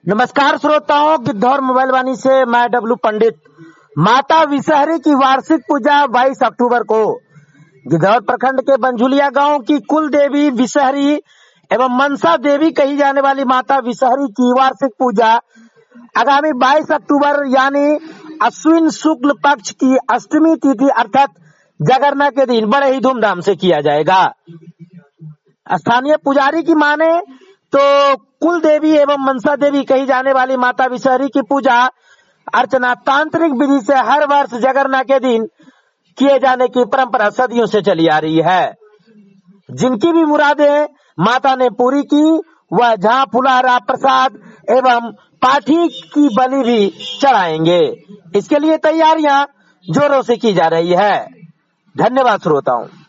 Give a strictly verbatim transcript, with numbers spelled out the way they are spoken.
नमस्कार श्रोताओं, गिद्धौर मोबाइल वाणी से मैं डब्लू पंडित। माता विषहरी की वार्षिक पूजा बाईस अक्टूबर को गिद्धौर प्रखंड के बंझुलिया गांव की कुल देवी विषहरी एवं मनसा देवी कही जाने वाली माता विषहरी की वार्षिक पूजा आगामी बाईस अक्टूबर यानी अश्विन शुक्ल पक्ष की अष्टमी तिथि अर्थात जगरना के दिन बड़े ही धूमधाम से किया जाएगा। स्थानीय पुजारी की माने तो कुल देवी एवं मनसा देवी कही जाने वाली माता विषहरी की पूजा अर्चना तांत्रिक विधि से हर वर्ष जगरना के दिन किए जाने की परंपरा सदियों से चली आ रही है। जिनकी भी मुरादें माता ने पूरी की, वह जहां फुलहारा प्रसाद एवं पाठी की बलि भी चढ़ाएंगे। इसके लिए तैयारियां जोरों से की जा रही है। धन्यवाद श्रोताओं।